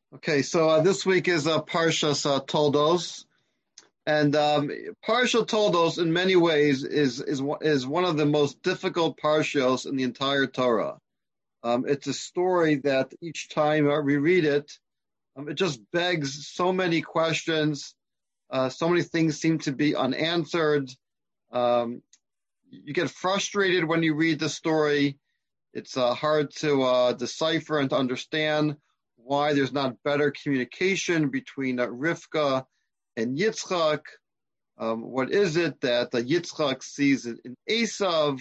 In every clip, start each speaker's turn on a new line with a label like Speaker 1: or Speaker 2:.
Speaker 1: Okay, so this week is Parshas Toldos, and Parsha Toldos in many ways is one of the most difficult parshas in the entire Torah. It's a story that each time we read it, it just begs so many questions. So many things seem to be unanswered. You get frustrated when you read the story. It's hard to decipher and to understand why there's not better communication between Rivka and Yitzchak. What is it that Yitzchak sees in Esav?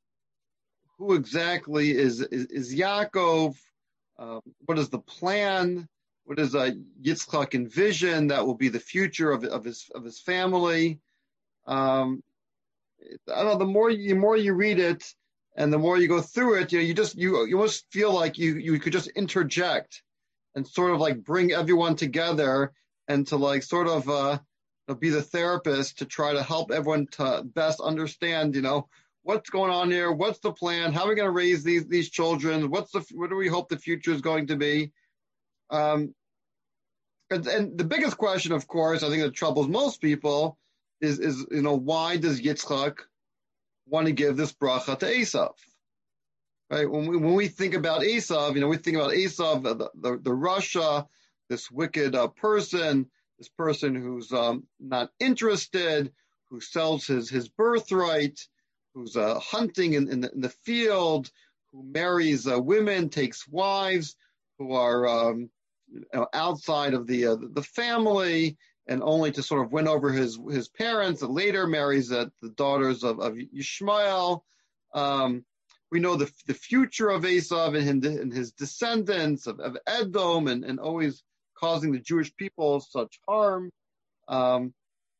Speaker 1: Who exactly is Yaakov? What is the plan? What does Yitzchak envision that will be the future of his family? I don't know. The more you read it, and the more you go through it, you almost feel like you could just interject and sort of like bring everyone together and to like sort of be the therapist to try to help everyone to best understand, what's going on here, what's the plan, how are we going to raise these children, what do we hope the future is going to be. And the biggest question, of course, I think that troubles most people is why does Yitzchak want to give this bracha to Esav? Right? When we think about Esav, we think about Esav, the Rasha, this wicked person, this person who's not interested, who sells his birthright, who's hunting in the field, who marries women, takes wives who are outside of the family, and only to sort of win over his parents, and later marries the daughters of Yishmael. We know the future of Esav and his descendants of Edom, and always causing the Jewish people such harm. So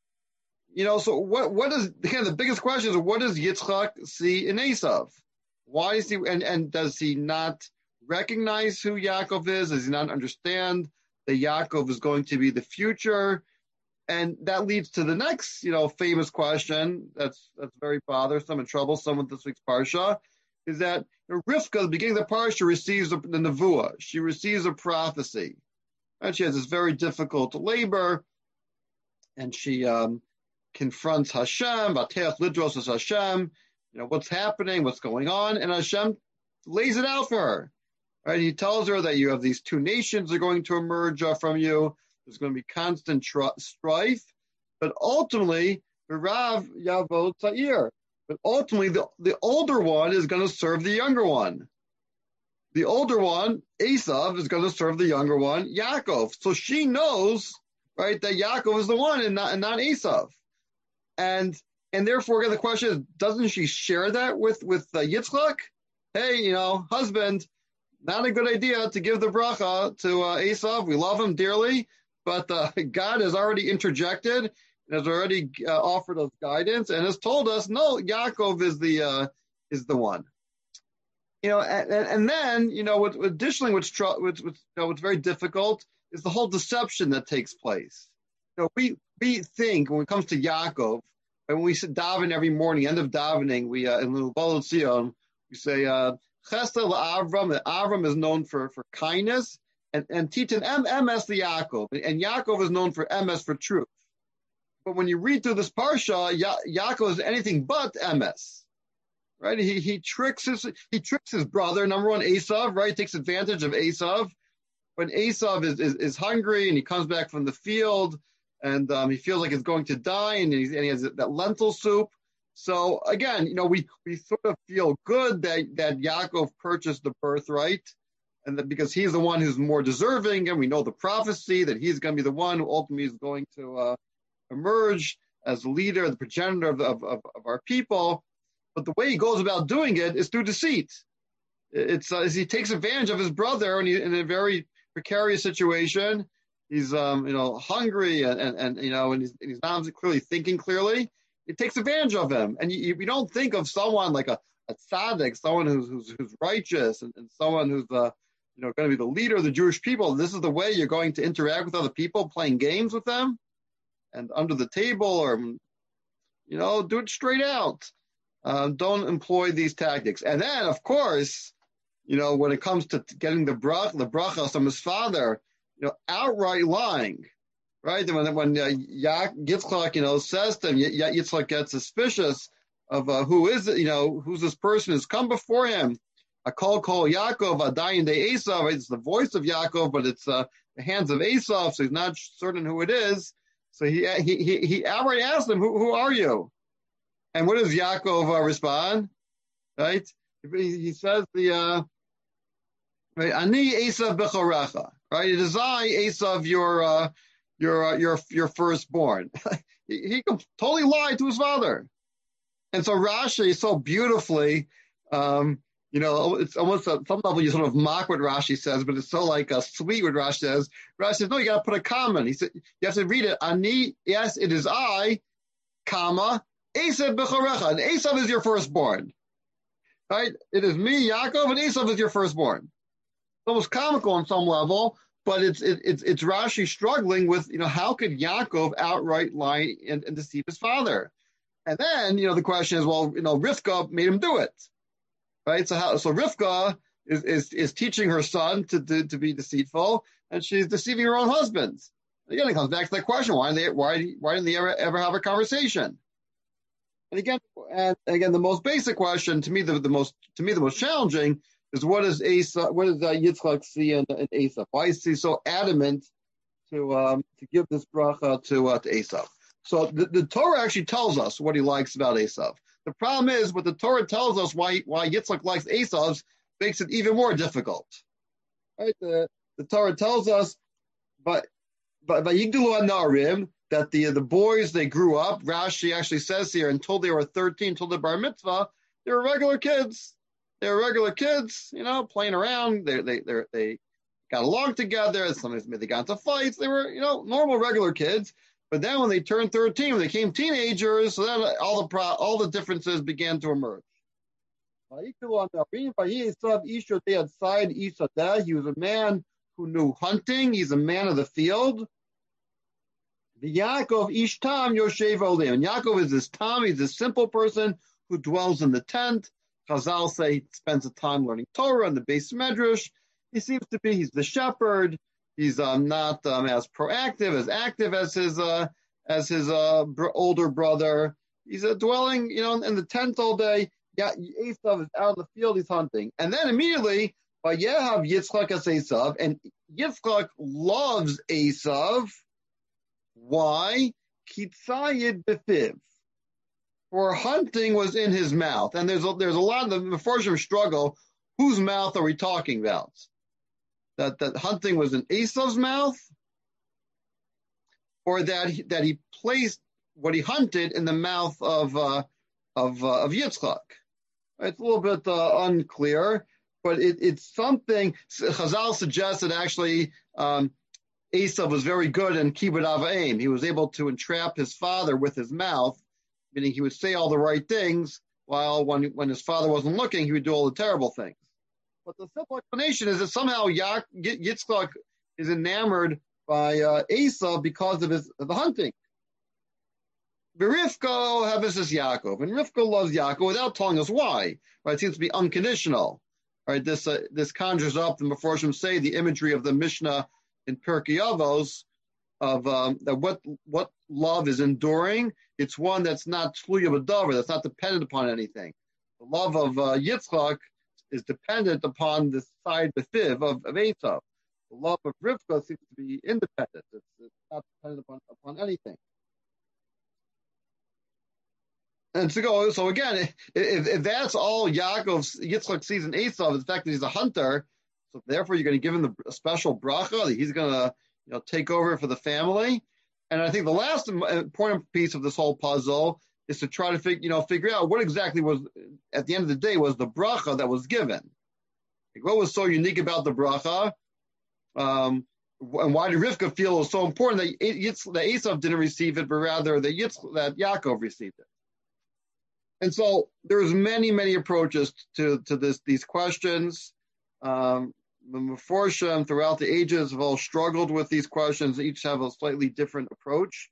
Speaker 1: what is the biggest question is, what does Yitzchak see in Esav? Why is he and does he not recognize who Yaakov is? Does he not understand that Yaakov is going to be the future? And that leads to the next, famous question that's very bothersome and troublesome with this week's parsha, is that Rivka, at the beginning of the parsha, receives the nevuah. She receives a prophecy. And she has this very difficult labor, and she confronts Hashem, Vatech Lidros as Hashem, what's happening, what's going on, and Hashem lays it out for her. Right? He tells her that you have these two nations that are going to emerge from you. There's going to be constant strife, but ultimately, Rav Yavod Tza'ir. But ultimately, the older one is going to serve the younger one. The older one, Esav, is going to serve the younger one, Yaakov. So she knows, right, that Yaakov is the one and not Esav. And therefore, the question is, doesn't she share that with Yitzchak? Hey, husband, not a good idea to give the bracha to Esav. We love him dearly, but God has already interjected and has already offered us guidance and has told us, no, Yaakov is the one. And then, additionally, what's very difficult is the whole deception that takes place. We think when it comes to Yaakov, and when we sit daven every morning, end of davening, we in the Baal Tzion, we say Chesed LaAvram. That Avram is known for kindness, and Titan MS the Yaakov, and Yaakov is known for MS for truth. But when you read through this parsha, Yaakov is anything but MS. Right? He tricks his brother, number one, Esav, right? Takes advantage of Esav. When Esav is hungry and he comes back from the field and he feels like he's going to die and he has that lentil soup. So again, we sort of feel good that Yaakov purchased the birthright, and that because he's the one who's more deserving, and we know the prophecy that he's going to be the one who ultimately is going to emerge as the leader, the progenitor of our people. But the way he goes about doing it is through deceit. It's he takes advantage of his brother, and he's in a very precarious situation. He's hungry and he's not clearly thinking clearly. It takes advantage of him, and you don't think of someone like a tzaddik, someone who's righteous, and someone who's going to be the leader of the Jewish people. This is the way you're going to interact with other people, playing games with them, and under the table, or do it straight out. Don't employ these tactics. And then, of course, when it comes to getting the bracha from his father, outright lying, right? And when Yitzchak, says to him, Yitzchak gets suspicious of who is it, who's this person who's come before him. A call Yaakov, Adayin de Esav. It's the voice of Yaakov, but it's the hands of Esav, so he's not certain who it is. So he outright asked him, who are you? And what does Yaakov respond? Right? He says Ani Esav b'chorecha. Right? It is I, Esav, your firstborn. he totally lied to his father. And so Rashi so beautifully, it's almost at some level you sort of mock what Rashi says, but it's so sweet what Rashi says. Rashi says, no, you got to put a comma. He said, you have to read it. Ani, yes, it is I, comma, Esav b'chorecha. And Esav is your firstborn. Right? It is me, Yaakov, and Esav is your firstborn. It's almost comical on some level, but it's Rashi struggling with, how could Yaakov outright lie and deceive his father? And then, the question is, well, Rivka made him do it, right? So Rivka is teaching her son to be deceitful, and she's deceiving her own husband. Again, it comes back to that question: why didn't they ever have a conversation? And again, the most basic question to me, the most challenging is what does Yitzchak see in Esav? Why is he so adamant to give this bracha to Esav? So the Torah actually tells us what he likes about Esav. The problem is, what the Torah tells us why Yitzchak likes Esav makes it even more difficult. Right? The Torah tells us, but Yigdalu Anarim, that the boys, they grew up. Rashi actually says here, until they were 13, until the bar mitzvah, they were regular kids. They were regular kids, playing around. They got along together. Sometimes they got into fights. They were, normal regular kids. But then when they turned 13, when they became teenagers, so then all the differences began to emerge. He was a man who knew hunting. He's a man of the field. The Yaakov ish tam yoshev olim. And Yaakov is this tam. He's this simple person who dwells in the tent. Chazal say he spends the time learning Torah in the Beis Medrash. He seems to be, he's the shepherd. He's not as proactive, as active as his older brother. He's dwelling, in the tent all day. Yeah, Esav is out in the field. He's hunting, and then immediately, Vayehav Yitzchak as Esav, and Yitzchak loves Esav. Why? Kitzayid b'fiv. For hunting was in his mouth, and there's a lot of the Mefarshim struggle. Whose mouth are we talking about? That hunting was in Esav's mouth, or that he placed what he hunted in the mouth of Yitzchak. It's a little bit unclear, but it's something. Chazal suggests that actually Esav was very good in kibbud av va'em. He was able to entrap his father with his mouth, meaning he would say all the right things, while when his father wasn't looking, he would do all the terrible things. But the simple explanation is that somehow Yitzchak is enamored by Esav because of the hunting. Rivka havis Yaakov, and Rivka loves Yaakov without telling us why. Right? It seems to be unconditional. Right? This conjures up, the Mefarshim say, the imagery of the Mishnah in Pirkei Avos of that what love is enduring. It's one that's not tluya b'davar, that's not dependent upon anything. The love of Yitzchak is dependent upon the side b'fiv of Esav. The love of Rivka seems to be independent. It's not dependent upon anything. And so again, if that's all Yitzchak sees in Esav, is the fact that he's a hunter, so therefore you're going to give him a special bracha, that he's going to take over for the family. And I think the last important piece of this whole puzzle is to try to figure out what exactly was, at the end of the day, was the bracha that was given. Like, what was so unique about the bracha? And why did Rivka feel it was so important that Esav didn't receive it, but rather that Yaakov received it? And so there's many, many approaches to these questions. The Mefarshim throughout the ages have all struggled with these questions. Each have a slightly different approach.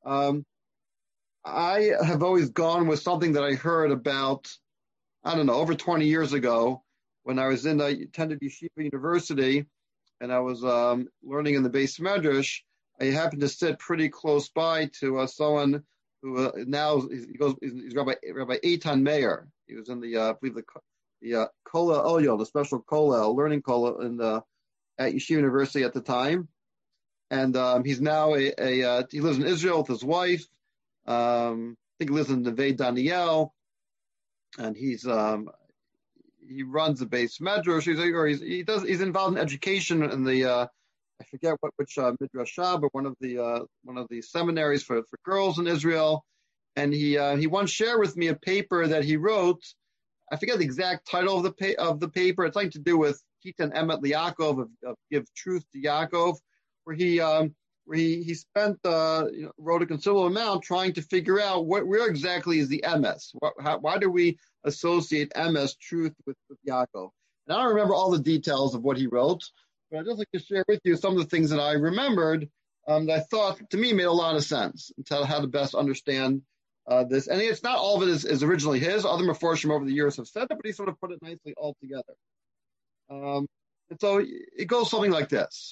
Speaker 1: I have always gone with something that I heard about, over 20 years ago when I attended Yeshiva University. and I was learning in the Beis Medrash, I happened to sit pretty close by to someone who now he's Rabbi Eitan Meir. He was in the I believe the Kollel Elyon, the special Kollel, learning Kollel at Yeshiva University at the time, and he's now he lives in Israel with his wife. I think he lives in Neve Daniel, and he runs the Beis Medrash. He's involved in education in the I forget which midrashah, but one of the seminaries for girls in Israel. And he once shared with me a paper that he wrote. I forget the exact title of the paper. It's something to do with Titan Emet Liakov, of give truth to Yaakov, where he spent wrote a considerable amount trying to figure out where exactly is the emes. Why do we associate emes, truth, with Yaakov? And I don't remember all the details of what he wrote, but I'd just like to share with you some of the things that I remembered that I thought, to me, made a lot of sense and tell how to best understand this. And it's not all of it is originally his. Other Meforshim over the years have said it, but he sort of put it nicely all together. And so it goes something like this.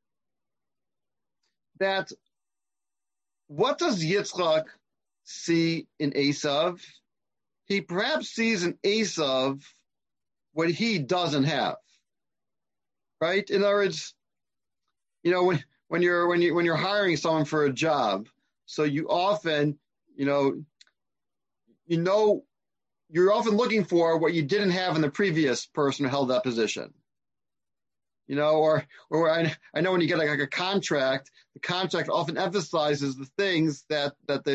Speaker 1: That what does Yitzchak see in Esav? He perhaps sees in Esav what he doesn't have. Right? In other words, when you're hiring someone for a job, so you often, you're often looking for what you didn't have in the previous person who held that position. Or I know when you get like a contract, the contract often emphasizes the things that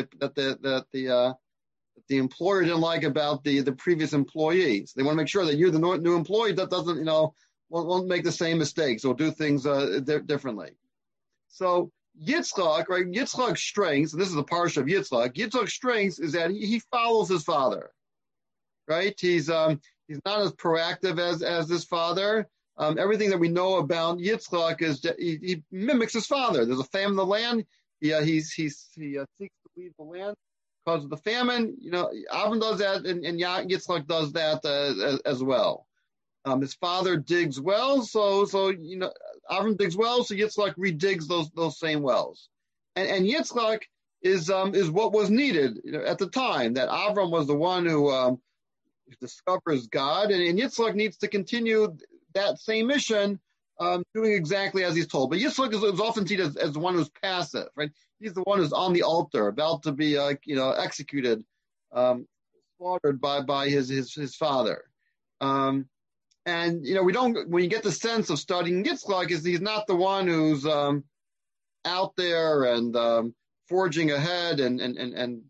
Speaker 1: the employer didn't like about the previous employees. They want to make sure that you're the new employee that doesn't, won't make the same mistakes or do things differently. So Yitzchak, right? Yitzchak's strengths, and this is a parsha of Yitzchak. Yitzchak's strengths is that he follows his father, right? He's not as proactive as his father. Everything that we know about Yitzchak is that he mimics his father. There's a famine in the land. He seeks to leave the land because of the famine. Avram does that, and Yitzchak does that as well. His father digs wells, so Avram digs wells, so Yitzchak redigs those same wells. And Yitzchak is what was needed at the time. That Avram was the one who discovers God, and Yitzchak needs to continue that same mission, doing exactly as he's told. But Yitzchak is often seen as the one who's passive, right? He's the one who's on the altar, about to be executed, slaughtered by his father. And we don't. When you get the sense of studying Yitzchak, is he's not the one who's out there and forging ahead and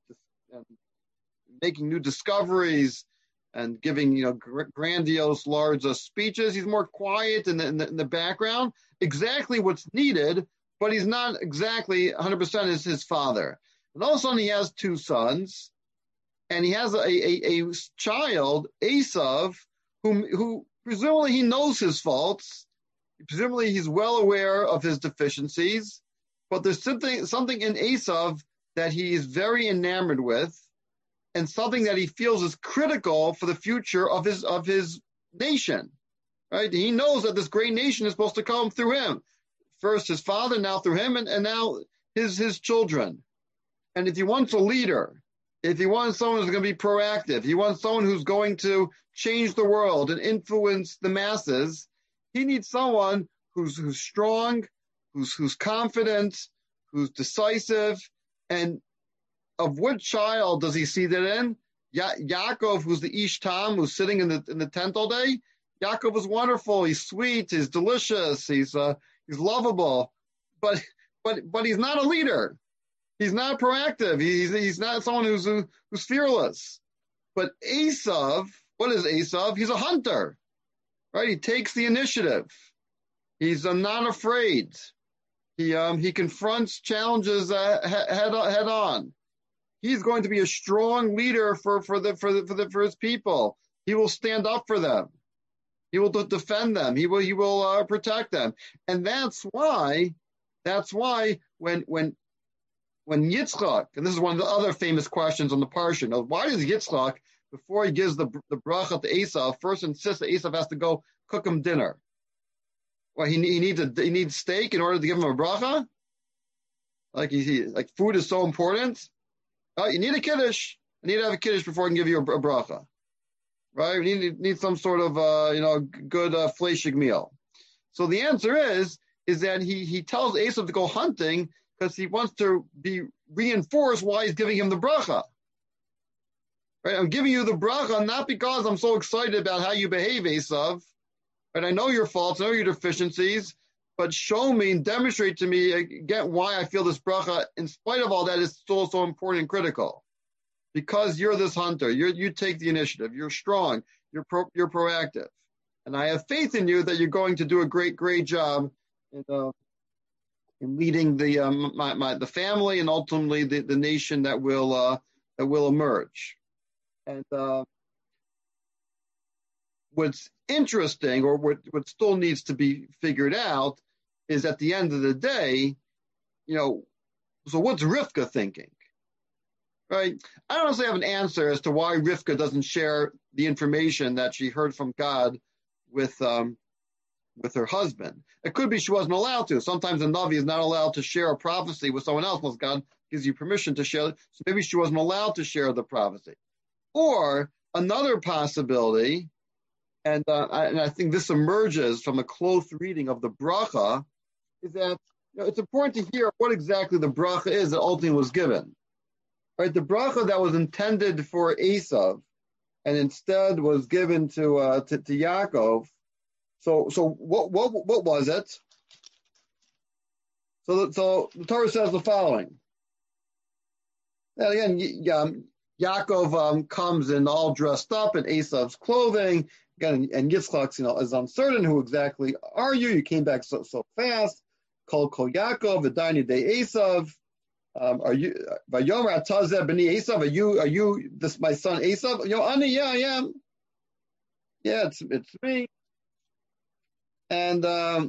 Speaker 1: making new discoveries and giving grandiose, large speeches. He's more quiet in the background. Exactly what's needed, but he's not exactly 100% as his father. And all of a sudden, he has two sons, and he has a child, Esav, who presumably he knows his faults. Presumably he's well aware of his deficiencies, but there's something in Esav that he is very enamored with, and something that he feels is critical for the future of his nation. Right? He knows that this great nation is supposed to come through him. First his father, now through him, and now his children. And if he wants a leader, if he wants someone who's going to be proactive, he wants someone who's going to change the world and influence the masses, he needs someone who's strong, who's confident, who's decisive. And of what child does he see that in? Yaakov, who's the Ish Tam, who's sitting in the tent all day. Yaakov is wonderful. He's sweet. He's delicious. He's lovable, but he's not a leader. He's not proactive. He's not someone who's fearless. But Esav, what is Esav? He's a hunter, right? He takes the initiative. He's not afraid. He confronts challenges head on. He's going to be a strong leader for his people. He will stand up for them. He will defend them. He will protect them. And that's why when Yitzchak, and this is one of the other famous questions on the parsha, why does Yitzchak, before he gives the bracha to Esav, first insist that Esav has to go cook him dinner? Well, he needs steak in order to give him a bracha. Like food is so important. You need a kiddush. I need to have a kiddush before I can give you a bracha. Right? You need some sort of good fleshig meal. So the answer is that he tells Esav to go hunting because he wants to be reinforced why he's giving him the bracha. Right? I'm giving you the bracha not because I'm so excited about how you behave, Esav. Right? I know your faults, I know your deficiencies, but show me and demonstrate to me again why I feel this bracha, in spite of all that, is still so important and critical. Because you're this hunter, you take the initiative, you're strong, you're proactive, and I have faith in you that you're going to do a great job in leading the family and ultimately the nation that will emerge. And what's interesting, or what still needs to be figured out, is at the end of the day, so what's Rivka thinking? Right? I don't necessarily have an answer as to why Rivka doesn't share the information that she heard from God with her husband. It could be she wasn't allowed to. Sometimes a Navi is not allowed to share a prophecy with someone else unless God gives you permission to share it. So maybe she wasn't allowed to share the prophecy. Or another possibility, and I think this emerges from a close reading of the bracha, is that it's important to hear what exactly the bracha is that ultimately was given. Right, the bracha that was intended for Esav and instead was given to Yaakov. So what was it? So the Torah says the following. And again, Yaakov comes in all dressed up in Esav's clothing. Again, and Yitzchak, is uncertain. Who exactly are you? You came back so fast. Kol Yaakov, V'dayni de Esav. Are you Vayomer Atazeh b'ni Esav? Are you this my son Esav? Ani, yeah, I am. Yeah, it's me. And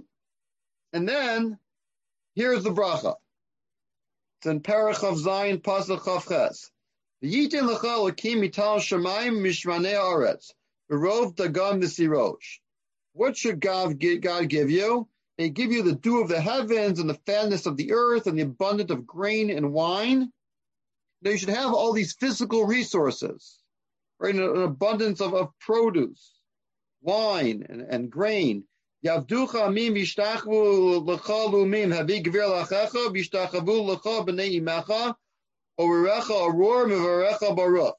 Speaker 1: then here's the bracha. It's in Perach of Zion, Pasuk Chav Ches. V'yitin lecha Elokim mital shamayim mishmanei haaretz v'rov dagam nesirosh. What should God give you? They give you the dew of the heavens and the fatness of the earth and the abundance of grain and wine. Now you should have all these physical resources, right? An abundance of produce, wine and grain. Yavducha amim v'yishtachvu lecha lumim havi gvir lachecha v'yishtachavu lecha b'nei imecha orerecha aror mevarecha baruch.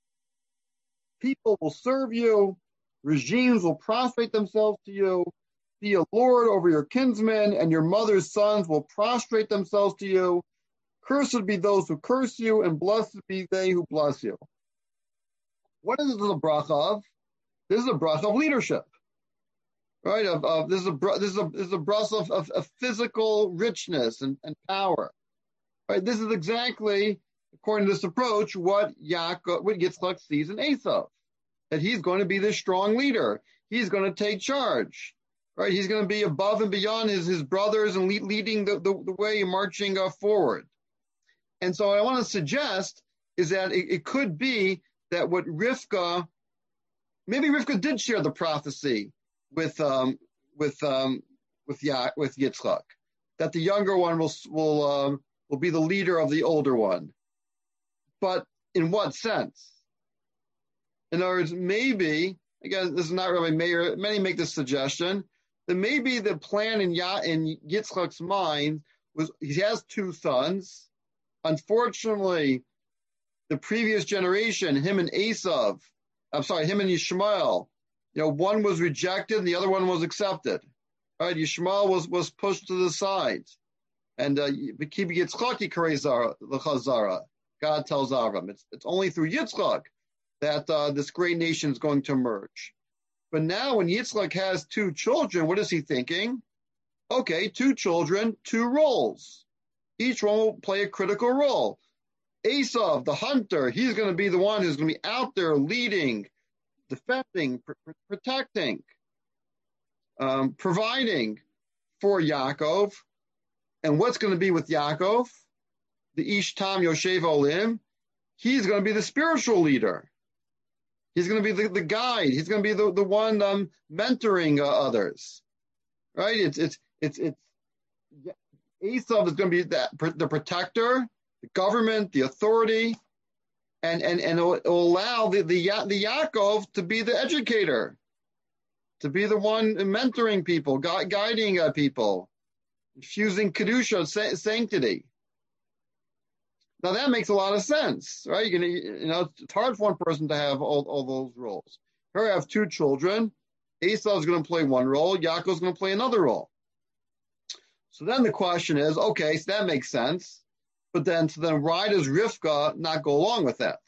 Speaker 1: People will serve you. Regimes will prostrate themselves to you. Be a lord over your kinsmen, and your mother's sons will prostrate themselves to you. Cursed be those who curse you, and blessed be they who bless you. What is this a bracha of? This is a bracha of leadership, right? This is a bracha of physical richness and power, right? This is exactly, according to this approach, what Yitzchak sees in Esav, that he's going to be this strong leader. He's going to take charge. Right, he's going to be above and beyond his brothers and leading the way, marching forward. And so what I want to suggest is that it could be that what maybe Rivka did share the prophecy with Yitzchak, that the younger one will be the leader of the older one. But in what sense? In other words, maybe, again, this is not really many make this suggestion, that maybe the plan in Yitzchak's mind was he has two sons. Unfortunately, the previous generation, him and Yishmael, one was rejected and the other one was accepted. Right? Yishmael was pushed to the side. And B'kibi Yitzchak Yikarei L'chazara. God tells Avram, it's only through Yitzchak that this great nation is going to emerge. But now when Yitzchak has two children, what is he thinking? Okay, two children, two roles. Each one will play a critical role. Esav, the hunter, he's going to be the one who's going to be out there leading, defending, protecting, providing for Yaakov. And what's going to be with Yaakov? The Ish Tam Yoshev Olim. He's going to be the spiritual leader. He's going to be the guide. He's going to be the one mentoring others. right? It's Esav is going to be the protector, the government, the authority, and it'll allow the Yaakov to be the educator, to be the one mentoring people, guiding people, infusing kedusha, sanctity. Now that makes a lot of sense, right? It's hard for one person to have all those roles. Here I have two children. Esau is going to play one role. Yaakov is going to play another role. So then the question is, okay, so that makes sense. But then why does Rivka not go along with that?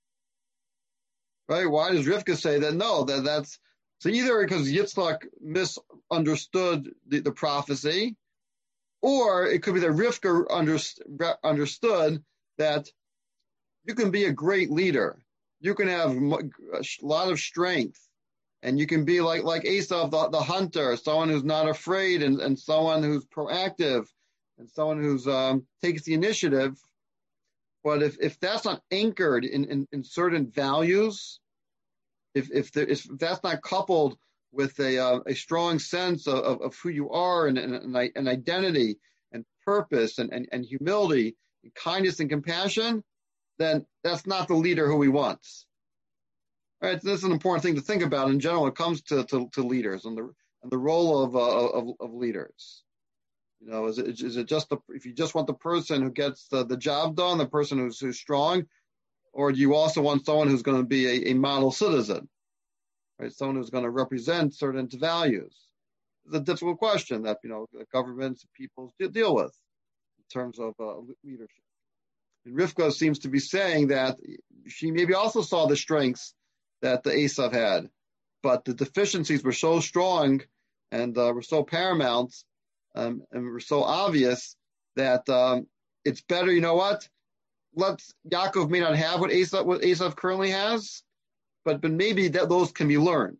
Speaker 1: Right? Why does Rivka say that? No, that's so either because Yitzchak misunderstood the prophecy, or it could be that Rivka understood that you can be a great leader. You can have a lot of strength, and you can be like Esau, the hunter, someone who's not afraid, and someone who's proactive, and someone who's takes the initiative. But if that's not anchored in certain values, if that's not coupled with a strong sense of who you are and identity and purpose and humility and kindness and compassion, then that's not the leader who we want. All right, so this is an important thing to think about in general when it comes to leaders and the role of leaders. Is it just if you just want the person who gets the job done, the person who's strong, or do you also want someone who's going to be a model citizen, right? Someone who's going to represent certain values. It's a difficult question that the governments and peoples deal with in terms of leadership. And Rivka seems to be saying that she maybe also saw the strengths that the Esav had, but the deficiencies were so strong and were so paramount and were so obvious that it's better. You know what? Yaakov may not have what Esav currently has, but maybe those can be learned.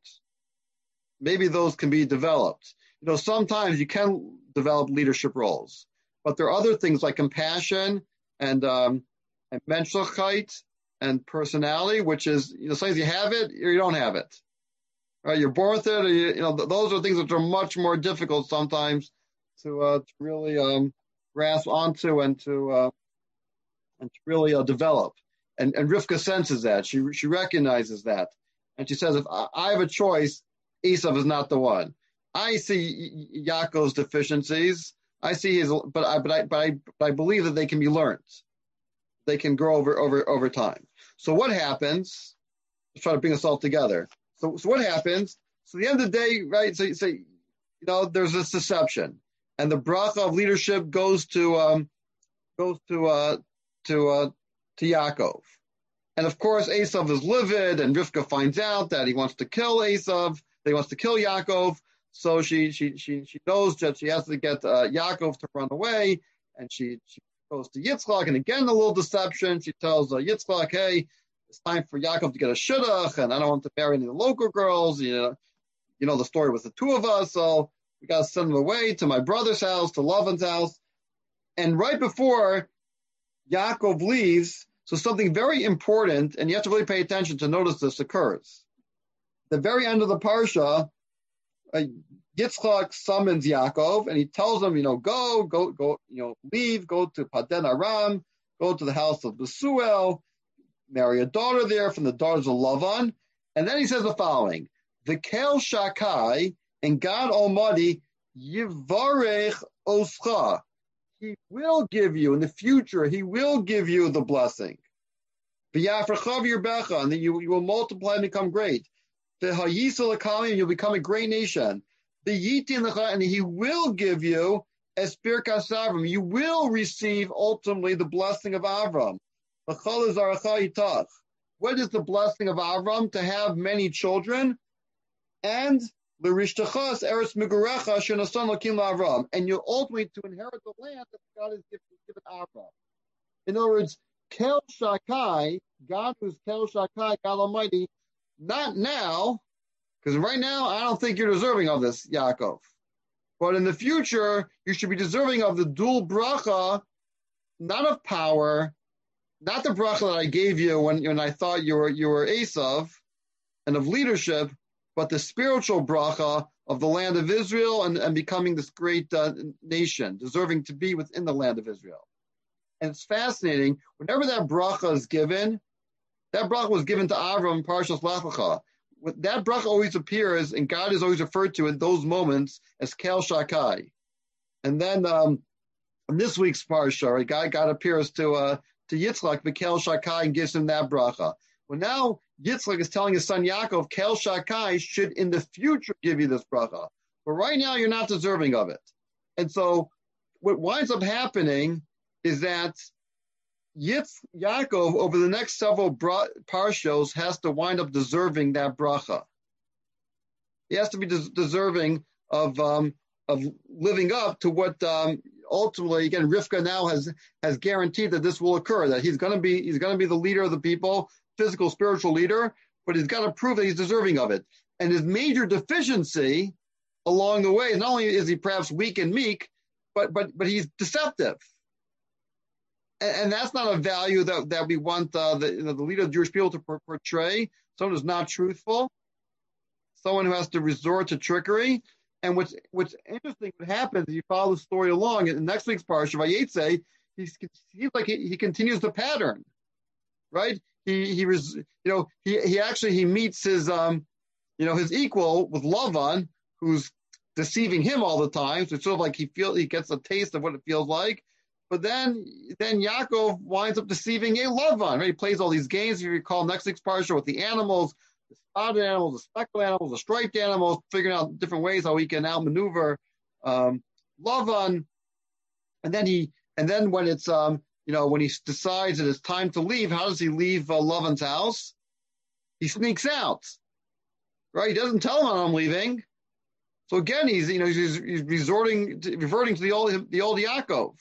Speaker 1: Maybe those can be developed. Sometimes you can develop leadership roles, but there are other things like compassion and menschlichkeit and personality, which is, sometimes you have it or you don't have it. Right? You're born with it, or those are things that are much more difficult sometimes to really grasp onto and to really develop. And Rivka senses that. She recognizes that. And she says, if I have a choice, Esav is not the one. I see Yaakov's deficiencies. I see his, but I believe that they can be learned. They can grow over time. So what happens? Let's try to bring us all together. So what happens? So at the end of the day, right? So there's this deception, and the bracha of leadership goes to Yaakov, and of course Esav is livid, and Rivka finds out that he wants to kill Esav. That he wants to kill Yaakov. So she knows that she has to get Yaakov to run away, and she goes to Yitzchak, and again a little deception. She tells Yitzchak, "Hey, it's time for Yaakov to get a shidduch, and I don't want to marry any of the local girls. The story with the two of us, so we got to send him away to my brother's house, to Lavan's house." And right before Yaakov leaves, so something very important, and you have to really pay attention to notice this occurs. At the very end of the parsha, Yitzchak summons Yaakov, and he tells him, go, leave, go to Padan Aram, go to the house of Besuel, marry a daughter there from the daughters of Lavan. And then he says the following: V'kel Shakai, and God Almighty, Yivarech Oscha. He will give you, in the future, he will give you the blessing. V'yafrechav Yirbecha, and then you will multiply and become great. V'hayisel Akami, and you'll become a great nation. V'yitin Lecha, and he will give you Espir Kasavram. You will receive ultimately the blessing of Avram. What is the blessing of Avram? To have many children, and l'rishtachas eretz megurecha shenasan lokim la'Avram, and you're ultimately to inherit the land that God has given Avram. In other words, Kel Shakai, God who's Kel Shakai, God Almighty, not now, because right now I don't think you're deserving of this, Yaakov. But in the future, you should be deserving of the dual bracha, not of power, not the bracha that I gave you when I thought you were Esav, and of leadership, but the spiritual bracha of the land of Israel and becoming this great nation, deserving to be within the land of Israel. And it's fascinating. Whenever that bracha is given, that bracha was given to Avram in Parshas Lech Lecha. That bracha always appears, and God is always referred to in those moments as Kel Shakai. And then in this week's parsha, right, God appears to Yitzchak, the Kel Shakai, and gives him that bracha. Well, now Yitzchak is telling his son Yaakov, Kel Shakai should in the future give you this bracha. But right now, you're not deserving of it. And so what winds up happening is that Yaakov, over the next several parshos, has to wind up deserving that bracha. He has to be deserving of living up to what ultimately, again, Rivka now has guaranteed that this will occur, that he's going to be the leader of the people, physical, spiritual leader, but he's got to prove that he's deserving of it. And his major deficiency along the way, not only is he perhaps weak and meek, but he's deceptive. And that's not a value that we want the leader of the Jewish people to portray. Someone who's not truthful, someone who has to resort to trickery. And what's interesting, what happens, if you follow the story along, in next week's parsha, Vayetze, he seems like he continues the pattern, right? He meets his his equal with Lavan, who's deceiving him all the time. So it's sort of like he gets a taste of what it feels like. But then Yaakov winds up deceiving Lavan, right? He plays all these games, if you recall, next week's parsha with the animals, the spotted animals, the speckled animals, the striped animals, figuring out different ways how he can outmaneuver Lavan. And then when it's when he decides that it's time to leave, how does he leave Lavan's house? He sneaks out, right? He doesn't tell him I'm leaving. So again, he's reverting to the old Yaakov.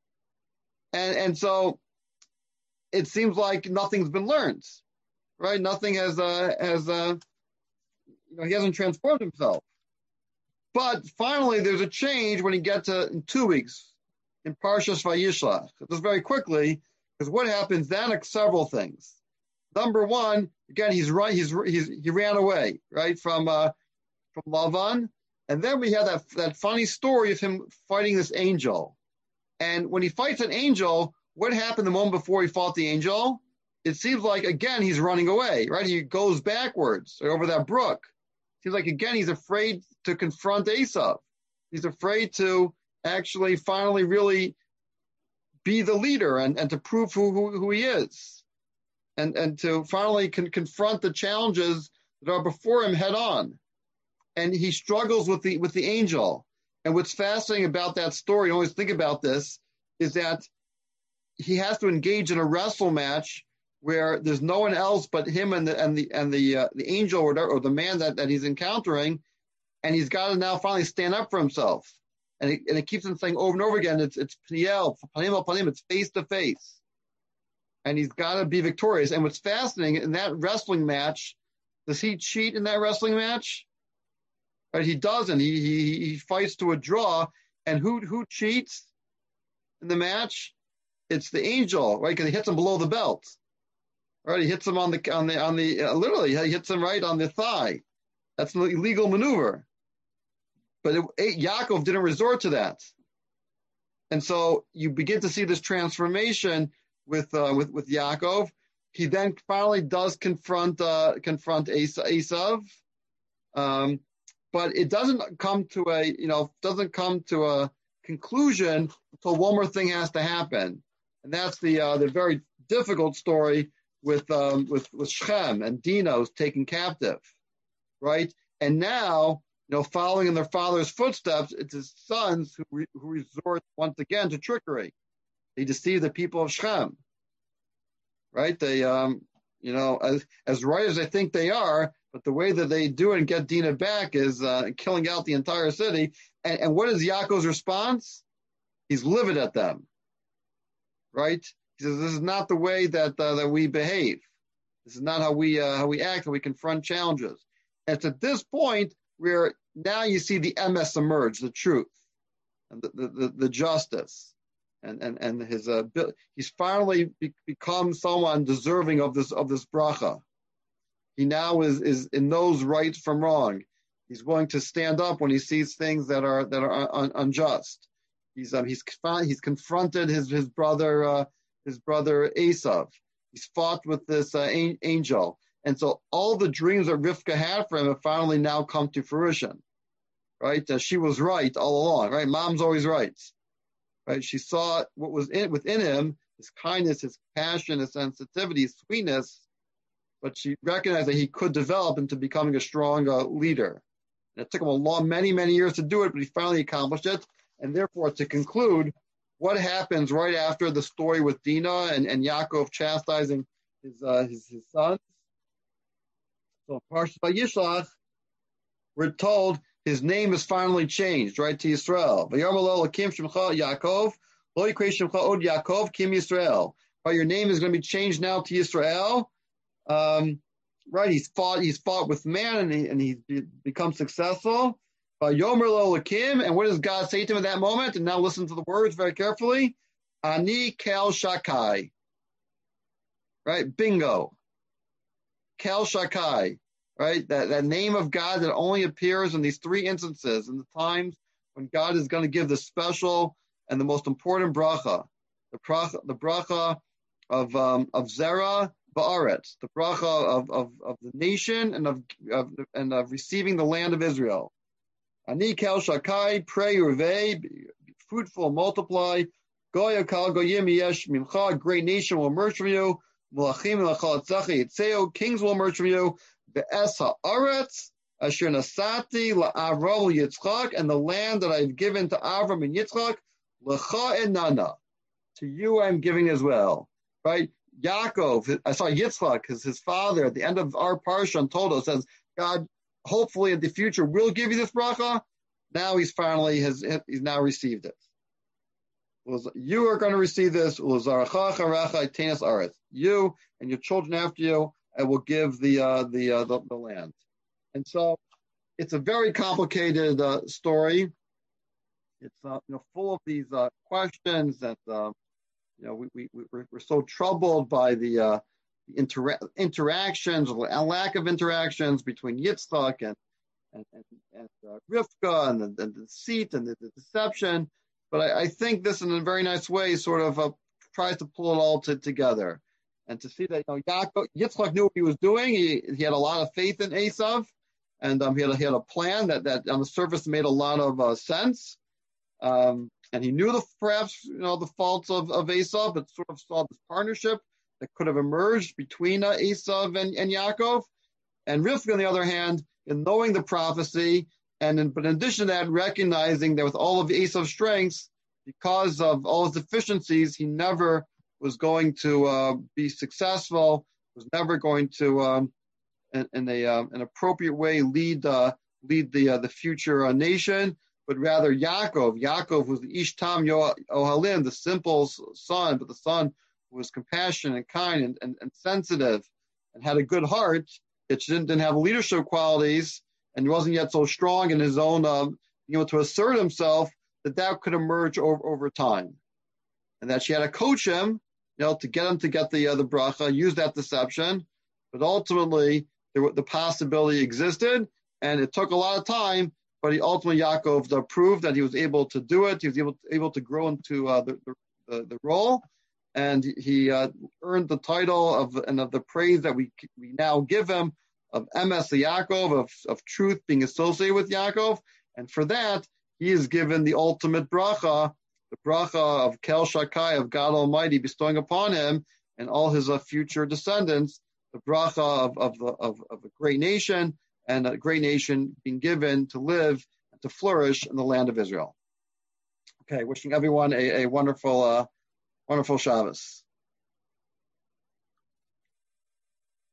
Speaker 1: And so it seems like nothing's been learned, right? Nothing he hasn't transformed himself. But finally, there's a change when he gets in 2 weeks in Parshas Vayishlach. Just very quickly, because what happens then? Several things. Number one, again, he ran away, right, from Lavan, and then we have that funny story of him fighting this angel. And when he fights an angel, what happened the moment before he fought the angel? It seems like, again, he's running away, right? He goes backwards over that brook. It seems like, again, he's afraid to confront Esav. He's afraid to actually finally really be the leader and to prove who he is. And to finally confront the challenges that are before him head on. And he struggles with the angel. And what's fascinating about that story, I always think about this, is that he has to engage in a wrestle match where there's no one else but him and the angel or the man that he's encountering, and he's got to now finally stand up for himself. And it keeps him saying over and over again, it's Pniel, Panim al Panim, it's face to face. And he's got to be victorious. And what's fascinating, in that wrestling match, does he cheat in that wrestling match? Right, he doesn't. He fights to a draw, and who cheats in the match? It's the angel, right? Because he hits him below the belt. Right, he hits him on the literally he hits him right on the thigh. That's an illegal maneuver. But Yaakov didn't resort to that, and so you begin to see this transformation with Yaakov. He then finally does confront Esav. But it doesn't come to a conclusion until one more thing has to happen, and that's the very difficult story with Shechem and Dinah's taken captive, right? And now, following in their father's footsteps, it's his sons who resort once again to trickery. They deceive the people of Shechem, right? They, as right as they think they are. But the way that they do it and get Dinah back is killing out the entire city. And what is Yaakov's response? He's livid at them, right? He says, "This is not the way that we behave. This is not how we act, how we confront challenges." And it's at this point where now you see the emes emerge, the truth, and the justice, and his he's finally become someone deserving of this bracha. He now is knows right from wrong. He's willing to stand up when he sees things that are unjust. He's confronted his brother Esav. He's fought with this angel, and so all the dreams that Rivka had for him have finally now come to fruition. Right? She was right all along. Right? Mom's always right. Right? She saw what was within him, his kindness, his compassion, his sensitivity, his sweetness, but she recognized that he could develop into becoming a strong leader. And it took him many years to do it, but he finally accomplished it. And therefore, to conclude, what happens right after the story with Dinah and Yaakov chastising his sons? So, Parshat Vayishlach, we're told his name is finally changed, right, to Yisrael. Yaakov, lo yikra shemcha od Yaakov, Kim Yisrael. Right, your name is going to be changed now to Yisrael. Right, he's fought with man, and he's become successful. Yomer lo Lakim, and what does God say to him at that moment? And now listen to the words very carefully. Ani Kel Shakai. Right, bingo. Kel Shakai. Right, that name of God that only appears in these three instances, in the times when God is going to give the special and the most important bracha, the bracha of Zerah Ba'aretz, the bracha of the nation and of receiving the land of Israel. Ani Kel Shakai, pray Urvei, be fruitful, multiply. Goya Kal Goyim Yesh Mincha, a great nation will emerge from you. Malachim Lachal Tzachi Yitzeo, kings will emerge from you. Be'es ha'aretz asher nasati la'Avram Yitzchak, and the land that I've given to Avram and Yitzchak, lecha enana, to you I'm giving as well. Right? Yaakov, I saw Yitzchak, his father, at the end of our parsha told us, says, God, hopefully in the future will give you this bracha. Now he's now received it. You are going to receive this. You and your children after you, I will give the land. And so it's a very complicated story. It's full of these questions that we're so troubled by the interactions, lack of interactions between Yitzchak and Rivka and the deceit and the deception. But I think this, in a very nice way, sort of tries to pull it all together, and to see that Yitzchak knew what he was doing. He had a lot of faith in Esav, and he had a plan that on the surface made a lot of sense. And he knew perhaps the faults of Esav, but sort of saw this partnership that could have emerged between Esav and Yaakov. And Rivka, on the other hand, in knowing the prophecy, but in addition to that, recognizing that with all of Esav's strengths, because of all his deficiencies, he never was going to be successful, was never going to, in an appropriate way, lead the future nation, but rather Yaakov. Yaakov was the Ish Tam Ohalim, the simple son, but the son who was compassionate and kind and sensitive and had a good heart. It didn't have leadership qualities, and he wasn't yet so strong in his own, to assert himself, that could emerge over time. And that she had to coach him, to get him to get the bracha, use that deception. But ultimately, the possibility existed, and it took a lot of time, but ultimately Yaakov proved that he was able to do it. He was able to grow into the role, and he earned the title of the praise that we now give him, of Emes Yaakov, of truth being associated with Yaakov. And for that, he is given the ultimate bracha, the bracha of Kel Shakai, of God Almighty bestowing upon him and all his future descendants, the bracha of a great nation, and a great nation being given to live and to flourish in the land of Israel. Okay, wishing everyone a wonderful Shabbos.